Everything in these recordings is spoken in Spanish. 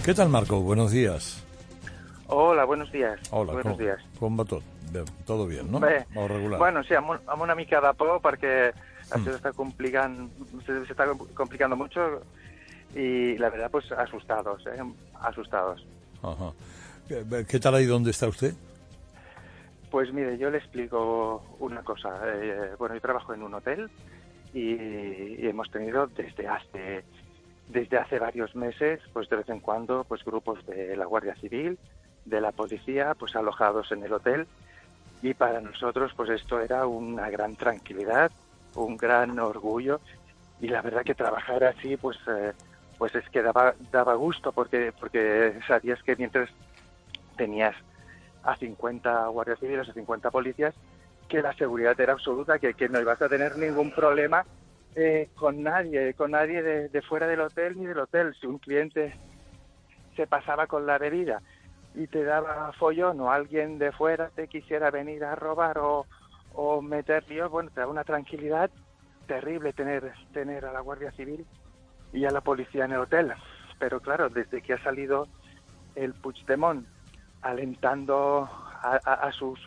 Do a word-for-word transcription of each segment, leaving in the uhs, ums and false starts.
Què tal, Marco? Buenos días. Hola, buenos días. Hola, buenos com, días. com va tot? Bé, todo bien, no? Bé, o regular? Bueno, sí, amb, un, amb una mica de por perquè mm. això s'està complicant, se, se está complicando mucho y la verdad, pues asustados, ¿eh? Asustados. Ajá. ¿Qué, ¿Qué tal ahí donde está usted? Pues mire, yo le explico una cosa. Eh, bueno, yo trabajo en un hotel y, y hemos tenido desde hace desde hace varios meses, pues de vez en cuando, pues grupos de la Guardia Civil, de la policía, pues alojados en el hotel. Y para nosotros, pues esto era una gran tranquilidad, un gran orgullo. Y la verdad que trabajar así, pues, eh, pues es que daba, daba gusto, porque, porque sabías que mientras tenías a cincuenta guardias civiles, a cincuenta policías, que la seguridad era absoluta, que, que no ibas a tener ningún problema eh, con nadie, con nadie de, de fuera del hotel ni del hotel. Si un cliente se pasaba con la bebida y te daba follón, o alguien de fuera te quisiera venir a robar o, o meter líos, bueno, te da una tranquilidad terrible tener, tener a la Guardia Civil y a la policía en el hotel. Pero claro, desde que ha salido el Puigdemont alentando a, a, a sus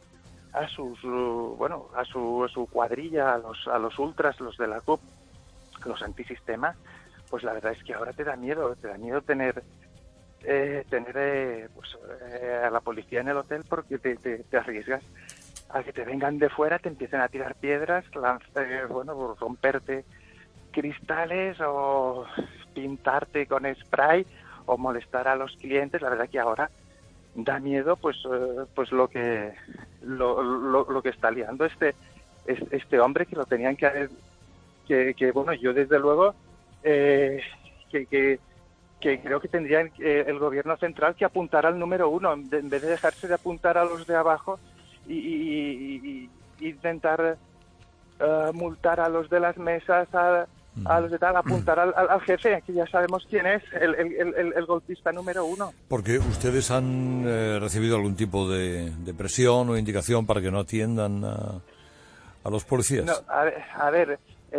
a sus uh, bueno a su, a su cuadrilla, a los a los ultras, los de la C U P, los antisistema, pues la verdad es que ahora te da miedo, te da miedo tener eh, tener eh, pues, eh, a la policía en el hotel, porque te, te, te arriesgas a que te vengan de fuera, te empiecen a tirar piedras, lanzar, bueno, romperte cristales o pintarte con spray o molestar a los clientes. La verdad que ahora da miedo, pues eh, pues lo que lo, lo, lo que está liando este este hombre, que lo tenían que haber, que, que bueno, yo desde luego eh, que, que que creo que tendría eh, el gobierno central que apuntar al número uno, de, en vez de dejarse de apuntar a los de abajo y, y, y, y intentar uh, multar a los de las mesas, a, a los de tal, apuntar al, al, al jefe, que ya sabemos quién es, el, el, el, el golpista número uno. Porque ustedes han eh, recibido algún tipo de, de presión o indicación para que no atiendan a, a los policías. No, a ver, a ver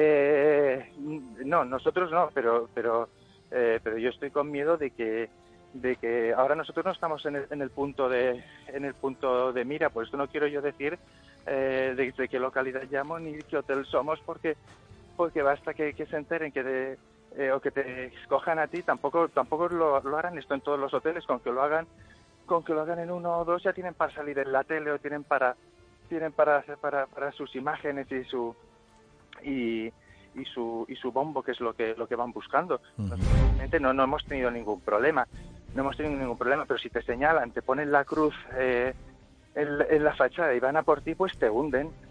eh, no, nosotros no, pero pero eh, pero yo estoy con miedo de que de que ahora nosotros no estamos en el, en el punto de en el punto de mira. Por esto no quiero yo decir eh, de, de qué localidad llamo ni qué hotel somos, porque porque basta que, que se enteren que de, eh, o que te escojan a ti. Tampoco tampoco lo, lo harán esto en todos los hoteles. Con que lo hagan con que lo hagan en uno o dos ya tienen para salir en la tele, o tienen para tienen para para para sus imágenes y su y y su y su bombo, que es lo que lo que van buscando. Uh-huh. Nosotros no no hemos tenido ningún problema, no hemos tenido ningún problema, pero si te señalan, te ponen la cruz eh, en, en la fachada y van a por ti, pues te hunden.